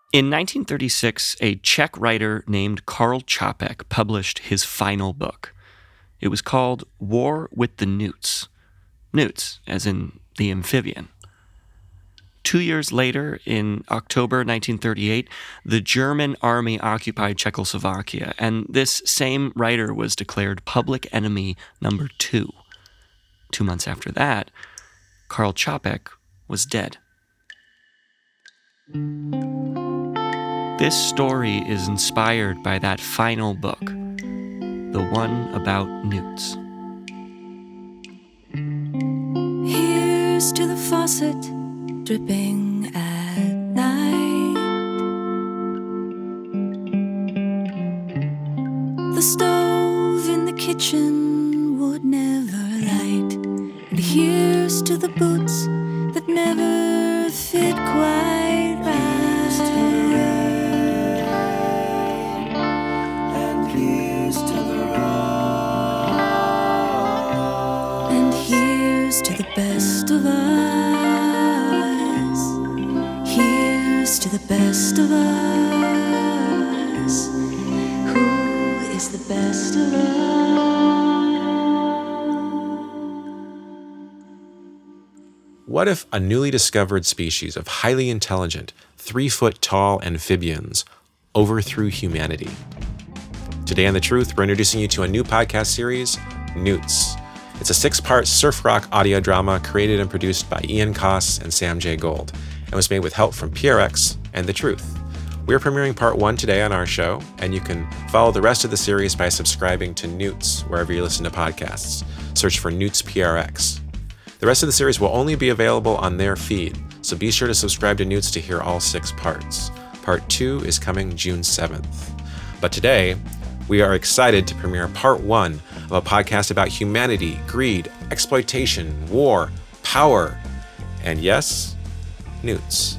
In 1936, a Czech writer named Karl Čapek published his final book. It was called War with the Newts. Newts, as in the amphibian. 2 years later, in October 1938, the German army occupied Czechoslovakia, and this same writer was declared public enemy number 2. 2 months after that, Karl Čapek was dead. This story is inspired by that final book, the one about newts. Here's to the faucet dripping at night, the stove in the kitchen would never light, and here's to the boots that never fit quite right. To the best of us. Here's to the best of us. Who is the best of us? What if a newly discovered species of highly intelligent, 3-foot-tall amphibians overthrew humanity? Today on The Truth, we're introducing you to a new podcast series, Newts. It's a 6-part surf rock audio drama created and produced by Ian Koss and Sam J. Gold, and was made with help from PRX and The Truth. We're premiering part 1 today on our show, and you can follow the rest of the series by subscribing to Newts wherever you listen to podcasts. Search for Newts PRX. The rest of the series will only be available on their feed, so be sure to subscribe to Newts to hear all 6 parts. Part 2 is coming June 7th. But today, we are excited to premiere part 1 of a podcast about humanity, greed, exploitation, war, power, and yes, newts.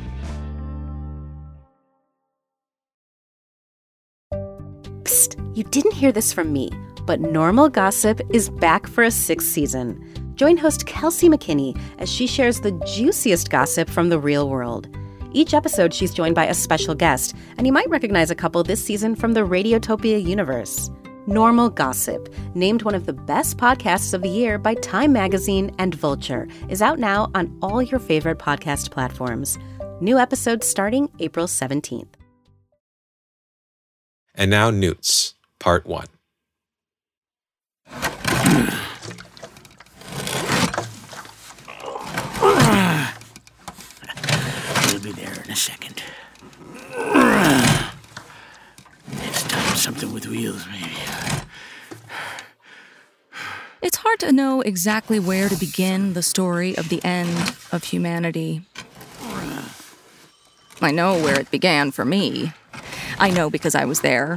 Psst, you didn't hear this from me, but Normal Gossip is back for a 6th season. Join host Kelsey McKinney as she shares the juiciest gossip from the real world. Each episode, she's joined by a special guest, and you might recognize a couple this season from the Radiotopia universe. Normal Gossip, named one of the best podcasts of the year by Time Magazine and Vulture, is out now on all your favorite podcast platforms. New episodes starting April 17th. And now Newts, part 1. We'll be there in a second. It's time something with wheels, maybe. It's hard to know exactly where to begin the story of the end of humanity. I know where it began for me. I know because I was there.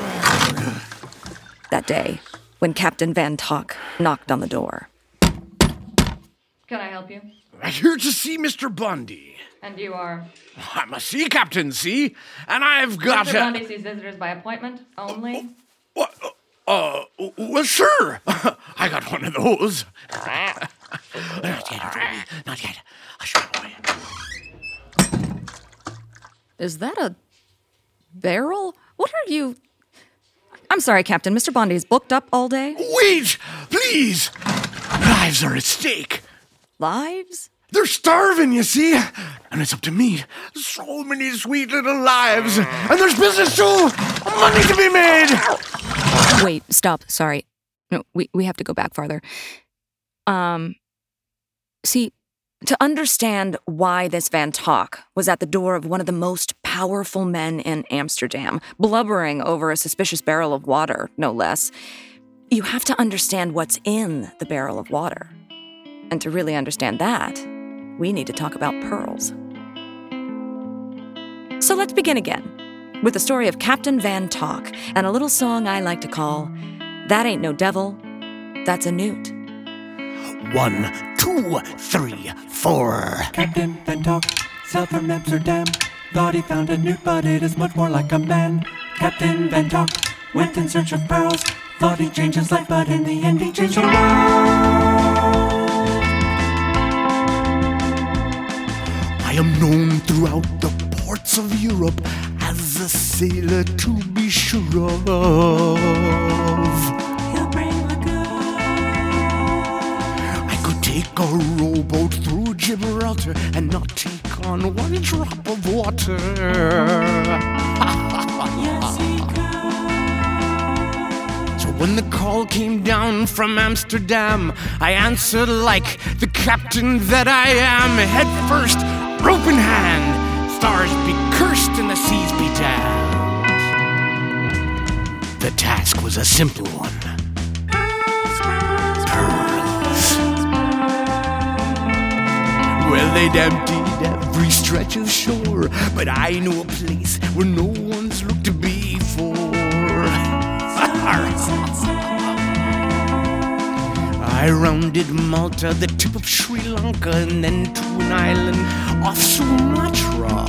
That day, when Captain Van Tok knocked on the door. Can I help you? I'm here to see Mr. Bundy. And you are? I'm a sea captain, see? And I've got Mr. Bundy sees visitors by appointment only? What? Well, sure. I got one of those. Not yet. Hush, boy. Is that a barrel? What are you... I'm sorry, Captain. Mr. Bundy's booked up all day? Wait, please. Lives are at stake. Lives? They're starving, you see. And it's up to me. So many sweet little lives. And there's business too. Money to be made. Wait, stop. Sorry. No, we have to go back farther. See, to understand why this Van Tok was at the door of one of the most powerful men in Amsterdam, blubbering over a suspicious barrel of water, no less, you have to understand what's in the barrel of water. And to really understand that, we need to talk about pearls. So let's begin again with the story of Captain Van Tok and a little song I like to call, That Ain't No Devil, That's a Newt. 1, 2, 3, 4. Captain Van Tok sailed from Amsterdam. Thought he found a newt, but it is much more like a man. Captain Van Tok went in search of pearls. Thought he'd change his life, but in the end he changed the world. I am known throughout the ports parts of Europe as a sailor to be sure of. He'll bring the goods. I could take a rowboat through Gibraltar and not take on one drop of water. Yes, he could. So when the call came down from Amsterdam, I answered like the captain that I am. Head first, rope in hand, stars be cursed and the seas be damned. The task was a simple one. Pearls. Well, they'd emptied every stretch of shore, but I knew a place where no one's looked before. I rounded Malta, the tip of Sri Lanka, and then to an island off Sumatra.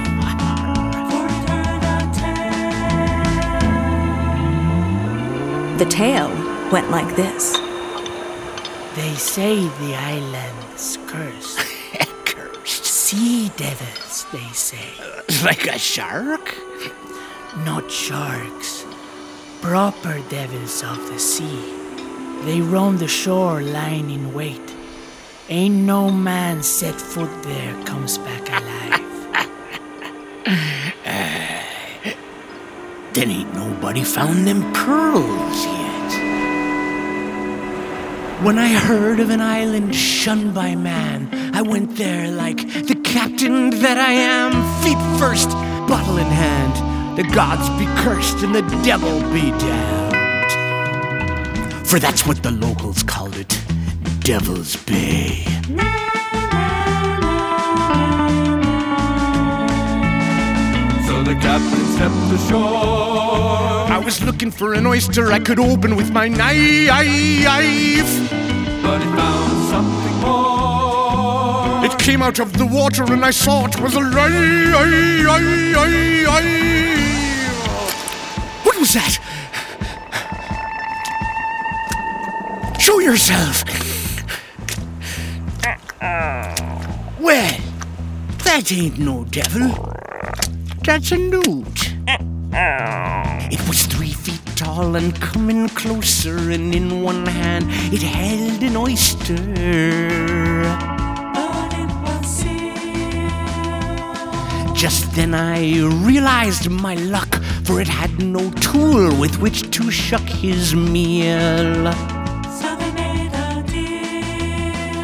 The tale went like this. They say the island's cursed. Cursed. Sea devils, they say. Like a shark? Not sharks. Proper devils of the sea. They roam the shore lying in wait. Ain't no man set foot there comes back alive. Then ain't nobody found them pearls yet. When I heard of an island shunned by man, I went there like the captain that I am. Feet first, bottle in hand. The gods be cursed and the devil be damned. For that's what the locals called it, Devil's Bay. So the captain stepped ashore. I was looking for an oyster I could open with my knife. But he found something more. It came out of the water and I saw it was a lie. What was that? Show yourself. Well, that ain't no devil. That's a newt. It was 3 feet tall and coming closer, and in one hand it held an oyster. But it was sealed. Just then I realized my luck, for it had no tool with which to shuck his meal. So they made a deal.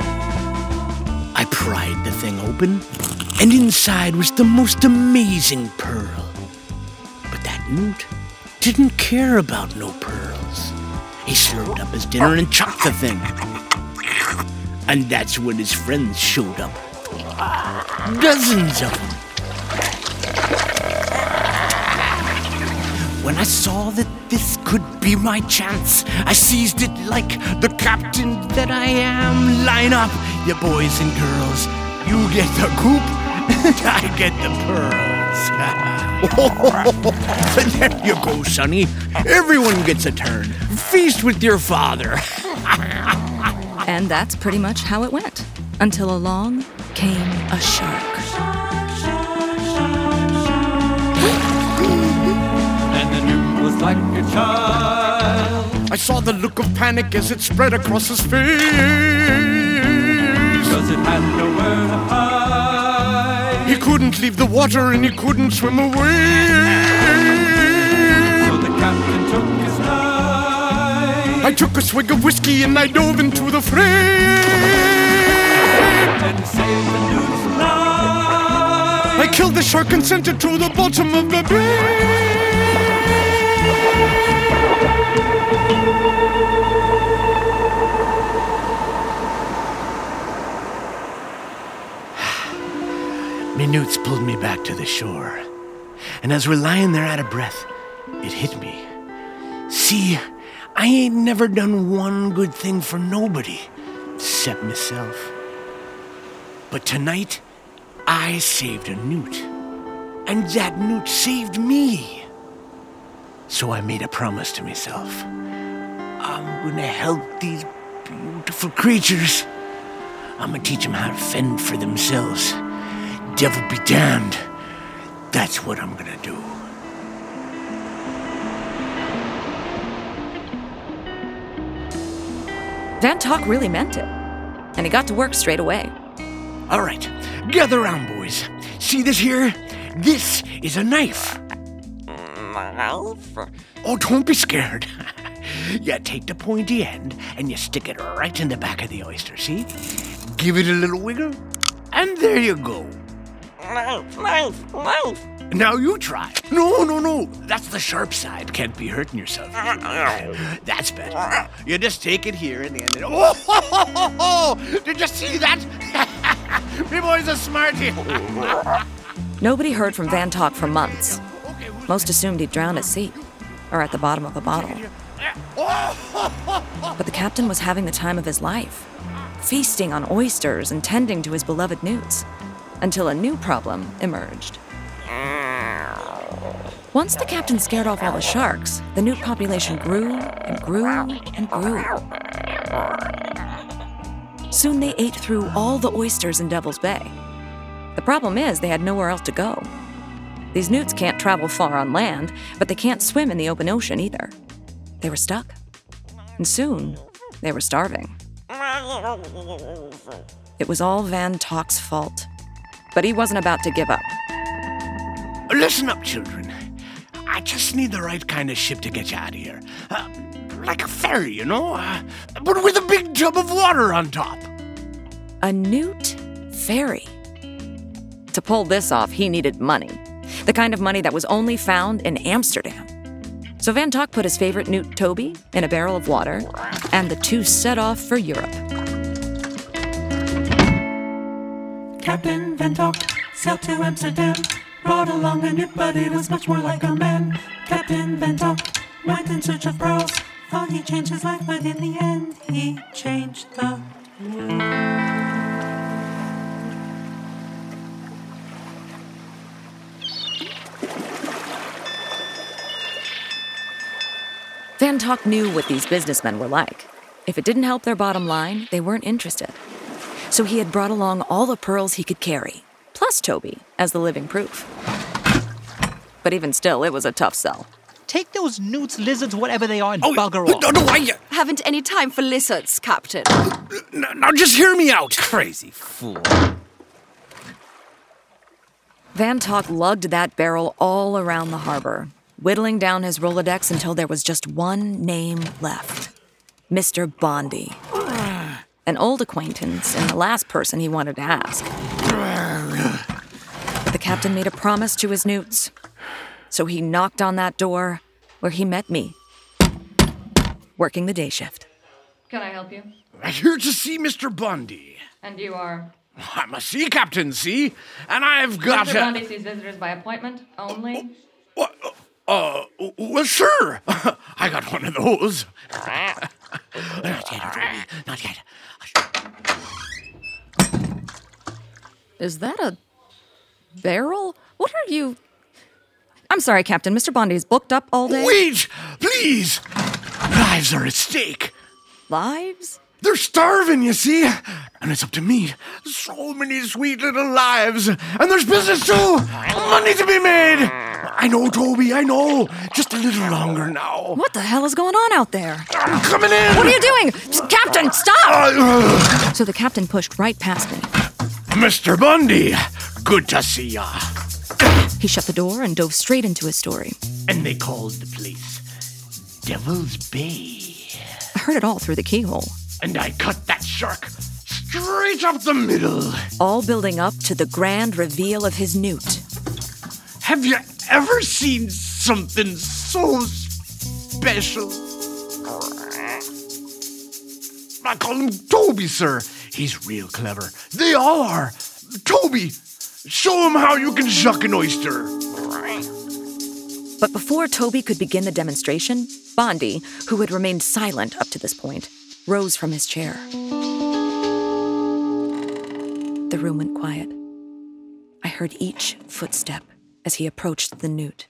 I pried the thing open, and inside was the most amazing pearl. But that newt didn't care about no pearls. He slurped up his dinner and chucked the thing. And that's when his friends showed up. Dozens of them. When I saw that this could be my chance, I seized it like the captain that I am. Line up, you boys and girls. You get the goop, and I get the pearls. There you go, Sonny. Everyone gets a turn. Feast with your father. And that's pretty much how it went. Until along came a shark. And the newt was like a child. I saw the look of panic as it spread across his face. Cause it had nowhere to hide. He couldn't leave the water and he couldn't swim away. So the captain took his knife. I took a swig of whiskey and I dove into the fray. And saved the newt's life. I killed the shark and sent it to the bottom of the bay. Me newts pulled me back to the shore. And as we're lying there out of breath, it hit me. See, I ain't never done one good thing for nobody, except myself. But tonight, I saved a newt. And that newt saved me. So I made a promise to myself. I'm gonna help these beautiful creatures. I'm gonna teach them how to fend for themselves. Devil be damned. That's what I'm gonna do. Van Tok really meant it, and he got to work straight away. All right, gather round, boys. See this here? This is a knife. Oh, don't be scared. You take the pointy end and you stick it right in the back of the oyster, see? Give it a little wiggle, and there you go. Knife. Now you try. No. That's the sharp side. Can't be hurting yourself. That's better. You just take it here and the end. Oh! Did you see that? Me boy's a smarty. Nobody heard from Van Tok for months. Most assumed he'd drowned at sea, or at the bottom of a bottle. But the captain was having the time of his life, feasting on oysters and tending to his beloved newts, until a new problem emerged. Once the captain scared off all the sharks, the newt population grew and grew and grew. Soon they ate through all the oysters in Devil's Bay. The problem is they had nowhere else to go. These newts can't travel far on land, but they can't swim in the open ocean either. They were stuck. And soon, they were starving. It was all Van Tok's fault. But he wasn't about to give up. Listen up, children. I just need the right kind of ship to get you out of here. Like a ferry, you know? But with a big tub of water on top. A newt ferry. To pull this off, he needed money. The kind of money that was only found in Amsterdam. So Van Tok put his favorite newt, Toby, in a barrel of water, and the two set off for Europe. Captain Van Tok sailed to Amsterdam, brought along a newt, but it was much more like a man. Captain Van Tok went in search of pearls, thought he changed his life, but in the end he changed the world. Van Tok knew what these businessmen were like. If it didn't help their bottom line, they weren't interested. So he had brought along all the pearls he could carry, plus Toby, as the living proof. But even still, it was a tough sell. Take those newts, lizards, whatever they are, and bugger off. No, Haven't any time for lizards, Captain. Now just hear me out. Crazy fool. Van Tok lugged that barrel all around the harbor, whittling down his Rolodex until there was just one name left. Mr. Bondy. An old acquaintance and the last person he wanted to ask. But the captain made a promise to his newts. So he knocked on that door where he met me, working the day shift. Can I help you? I'm here to see Mr. Bondy. And you are? I'm a sea captain, see? And I've got Mr. Bondy sees visitors by appointment only? Well, sure. I got one of those. Not yet. Is that a barrel? What are you... I'm sorry, Captain. Mr. Bondy's booked up all day. Wait, please. Lives are at stake. Lives? They're starving, you see. And it's up to me. So many sweet little lives. And there's business too. Money to be made. I know, Toby, I know. Just a little longer now. What the hell is going on out there? I'm coming in. What are you doing? Captain, stop! So the captain pushed right past me. Mr. Bondy, good to see ya. He shut the door and dove straight into his story. And they called the place Devil's Bay. I heard it all through the keyhole. And I cut that shark straight up the middle. All building up to the grand reveal of his newt. Have you ever seen something so special? I call him Toby, sir. He's real clever. They all are. Toby, show him how you can shuck an oyster. But before Toby could begin the demonstration, Bondy, who had remained silent up to this point, rose from his chair. The room went quiet. I heard each footstep as he approached the newt.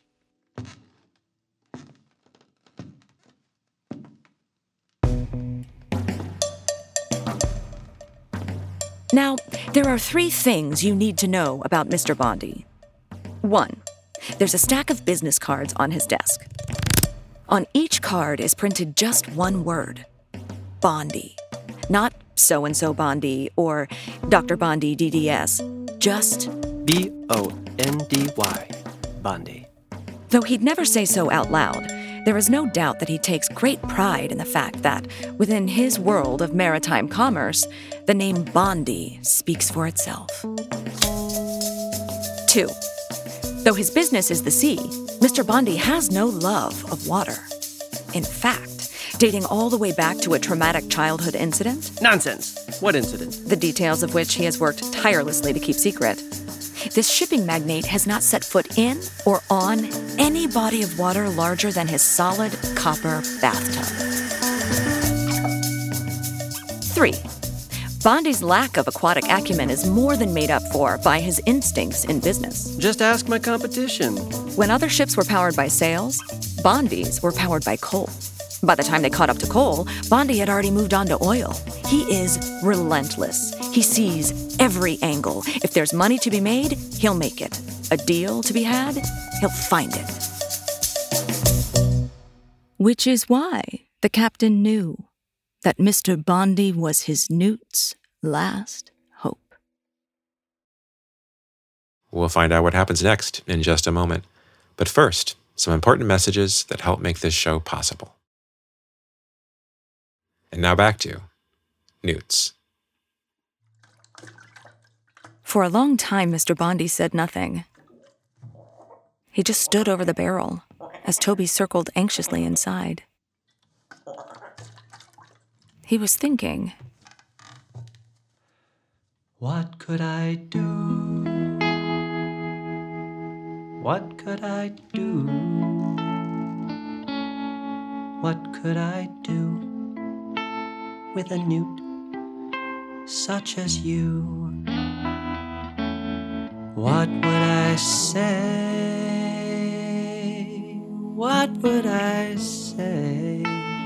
Now, there are 3 things you need to know about Mr. Bondy. 1, There's a stack of business cards on his desk. On each card is printed just one word: Bondy. Not so-and-so Bondy or Dr. Bondy DDS, just B-O-N-D-Y, Bondy. Though he'd never say so out loud, there is no doubt that he takes great pride in the fact that, within his world of maritime commerce, the name Bondy speaks for itself. 2. Though his business is the sea, Mr. Bondy has no love of water. In fact, dating all the way back to a traumatic childhood incident. Nonsense. What incident? The details of which he has worked tirelessly to keep secret. This shipping magnate has not set foot in or on any body of water larger than his solid copper bathtub. 3. Bondy's lack of aquatic acumen is more than made up for by his instincts in business. Just ask my competition. When other ships were powered by sails, Bondy's were powered by coal. By the time they caught up to coal, Bondy had already moved on to oil. He is relentless. He sees every angle. If there's money to be made, he'll make it. A deal to be had, he'll find it. Which is why the captain knew that Mr. Bondy was his Newt's last hope. We'll find out what happens next in just a moment. But first, some important messages that help make this show possible. And now back to Newts. For a long time, Mr. Bondy said nothing. He just stood over the barrel as Toby circled anxiously inside. He was thinking. What could I do? What could I do? What could I do with a newt such as you? What would I say? What would I say?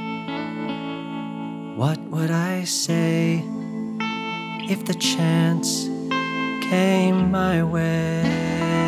What would I say if the chance came my way?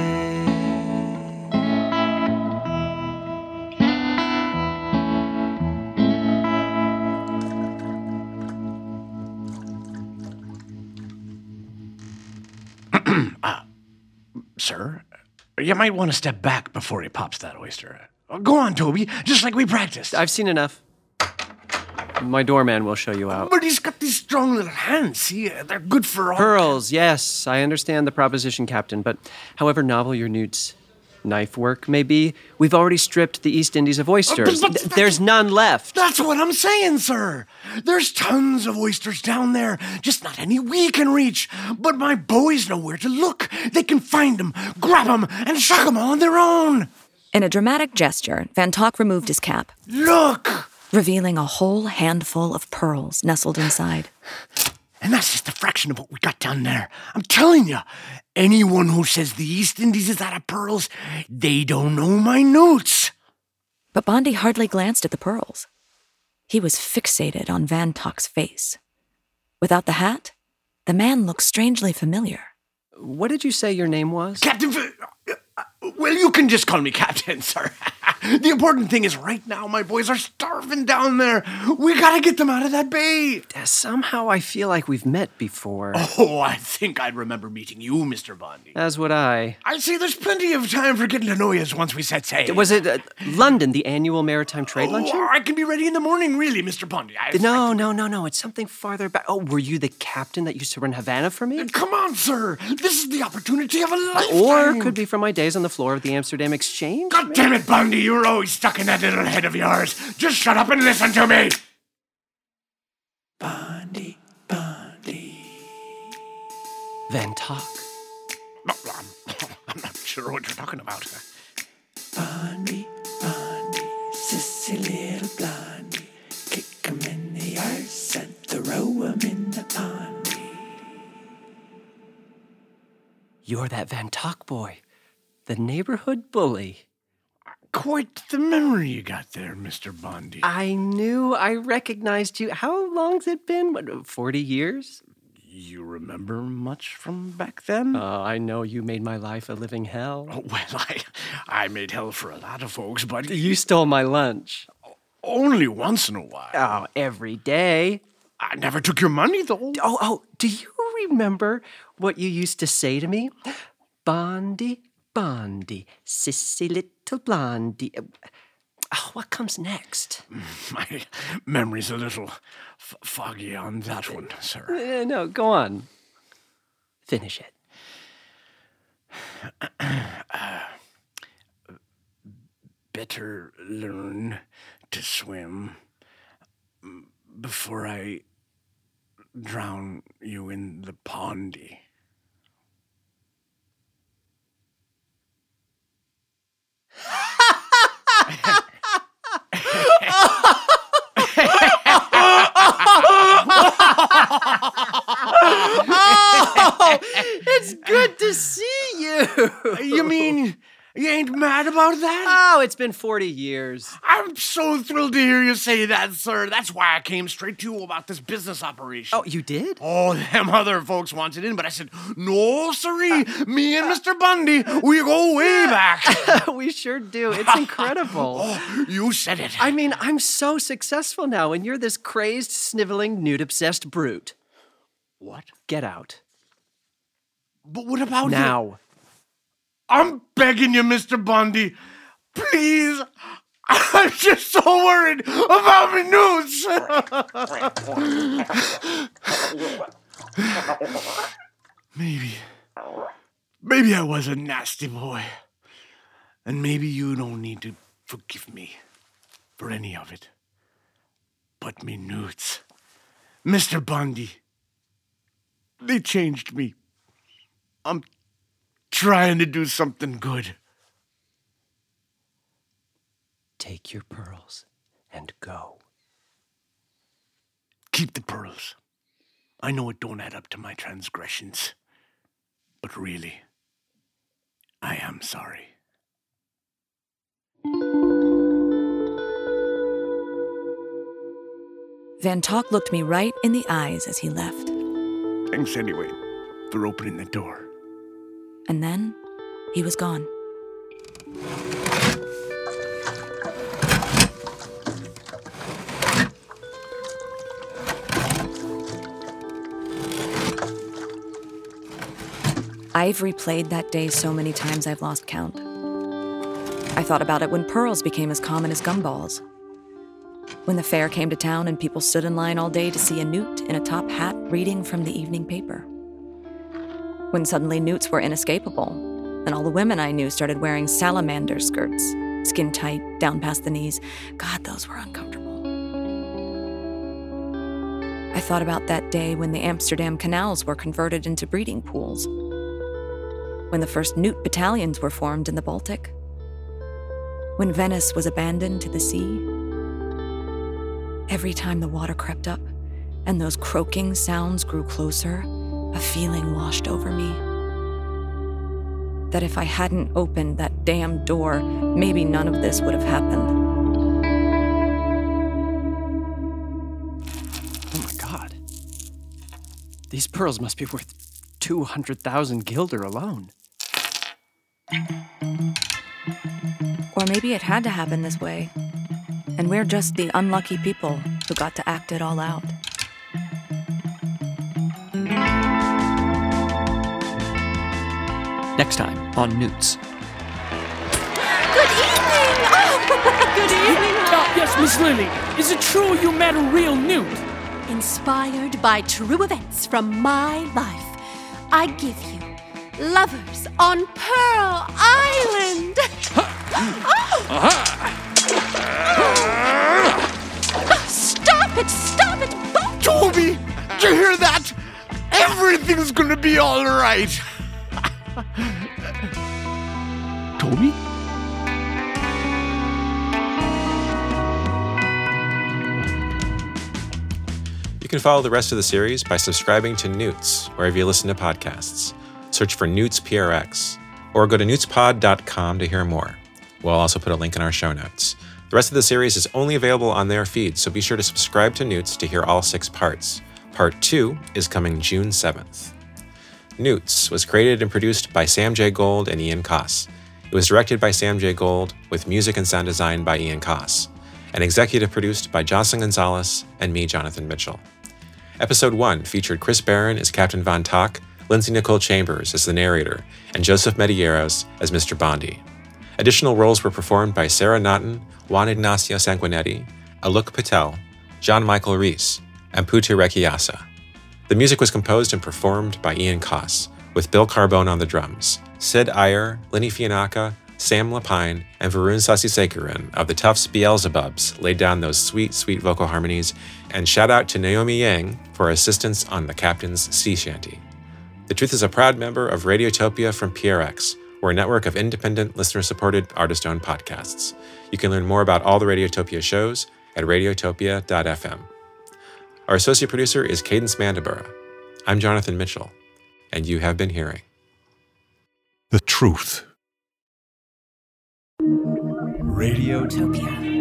Sir, you might want to step back before he pops that oyster. Go on, Toby, just like we practiced. I've seen enough. My doorman will show you out. But he's got these strong little hands, see? They're good for all... Pearls, yes, I understand the proposition, Captain, but however novel your Newt's knife work may be, we've already stripped the East Indies of oysters. There's none left. That's what I'm saying, sir. There's tons of oysters down there, just not any we can reach. But my boys know where to look. They can find them, grab them, and shuck them all on their own. In a dramatic gesture, Van Tok removed his cap. Look! Revealing a whole handful of pearls nestled inside. And that's just a fraction of what we got down there. I'm telling you, anyone who says the East Indies is out of pearls, they don't know my Newts. But Bondy hardly glanced at the pearls. He was fixated on Van Tok's face. Without the hat, the man looked strangely familiar. What did you say your name was? Captain... Well, you can just call me Captain, sir. The important thing is right now my boys are starving down there. We gotta get them out of that bay. Somehow I feel like we've met before. Oh, I think I'd remember meeting you, Mr. Bondy. As would I. I see there's plenty of time for getting to know you once we set sail. Was it London, the annual maritime trade luncheon? I can be ready in the morning, really, Mr. Bondy. No. It's something farther back. Oh, were you the captain that used to run Havana for me? Come on, sir. This is the opportunity of a lifetime. Or could be from my days on the floor of the Amsterdam Exchange. God damn it, Bondy. You're always stuck in that little head of yours. Just shut up and listen to me. Bondy. Van Tok. I'm not sure what you're talking about. Bondy, sissy little blondie. Kick 'em in the arse and throw 'em in the pondy. You're that Van Tok boy. The neighborhood bully. Quite the memory you got there, Mr. Bondy. I knew I recognized you. How long's it been? 40 years? You remember much from back then? I know you made my life a living hell. Oh, well, I made hell for a lot of folks, but... You stole my lunch. Only once in a while. Oh, every day. I never took your money, though. Oh, do you remember what you used to say to me? Bondy, Bondy, sissy little blondie. What comes next? My memory's a little foggy on that one, sir. No, go on. Finish it. Better learn to swim before I drown you in the pondy. Oh, it's good to see you. You mean you ain't mad about that? Oh, it's been 40 years. I'm so thrilled to hear you say that, sir. That's why I came straight to you about this business operation. Oh, you did? Oh, them other folks wanted in, but I said, no, sirree. Me and Mr. Bundy, we go way back. We sure do. It's incredible. Oh, you said it. I mean, I'm so successful now, and you're this crazed, sniveling, nude-obsessed brute. What? Get out. But what about now? I'm begging you, Mr. Bundy. Please. I'm just so worried about me news. Maybe I was a nasty boy. And maybe you don't need to forgive me for any of it. But me nudes, Mr. Bundy, they changed me. I'm trying to do something good. Take your pearls and go. Keep the pearls. I know it don't add up to my transgressions. But really, I am sorry. Van Tok looked me right in the eyes as he left. Thanks anyway for opening the door. And then he was gone. I've replayed that day so many times I've lost count. I thought about it when pearls became as common as gumballs. When the fair came to town and people stood in line all day to see a newt in a top hat reading from the evening paper. When suddenly newts were inescapable, and all the women I knew started wearing salamander skirts, skin tight, down past the knees. God, those were uncomfortable. I thought about that day when the Amsterdam canals were converted into breeding pools. When the first newt battalions were formed in the Baltic. When Venice was abandoned to the sea. Every time the water crept up and those croaking sounds grew closer, a feeling washed over me. That if I hadn't opened that damn door, maybe none of this would have happened. Oh my God. These pearls must be worth 200,000 guilder alone. Or maybe it had to happen this way. And we're just the unlucky people who got to act it all out. Next time on Newts. Good evening! Oh, good evening! Yes, Miss Lily. Is it true you met a real newt? Inspired by true events from my life, I give you Lovers on Pearl Island! Stop it! Stop it! Both! Toby! Did you hear that? Everything's gonna be all right. Toby? You can follow the rest of the series by subscribing to Newts, wherever you listen to podcasts. Search for Newts PRX, or go to newtspod.com to hear more. We'll also put a link in our show notes. The rest of the series is only available on their feed, so be sure to subscribe to Newts to hear all 6 parts. Part 2 is coming June 7th. Newts was created and produced by Sam J. Gold and Ian Koss. It was directed by Sam J. Gold with music and sound design by Ian Koss, and executive produced by Jocelyn Gonzalez and me, Jonathan Mitchell. Episode 1 featured Chris Barron as Captain Von Tock, Lindsay Nicole Chambers as the narrator, and Joseph Medieros as Mr. Bondi. Additional roles were performed by Sarah Naughton, Juan Ignacio Sanguinetti, Alok Patel, John Michael Reese, and Putu Rekiasa. The music was composed and performed by Ian Koss, with Bill Carbone on the drums. Sid Iyer, Lenny Fianaka, Sam Lapine, and Varun Sasisekharan of the Tufts Beelzebubs laid down those sweet, sweet vocal harmonies, and shout out to Naomi Yang for assistance on the Captain's Sea Shanty. The Truth is a proud member of Radiotopia from PRX. We're a network of independent, listener-supported, artist-owned podcasts. You can learn more about all the Radiotopia shows at radiotopia.fm. Our associate producer is Cadence Mandabura. I'm Jonathan Mitchell, and you have been hearing The Truth. Radiotopia.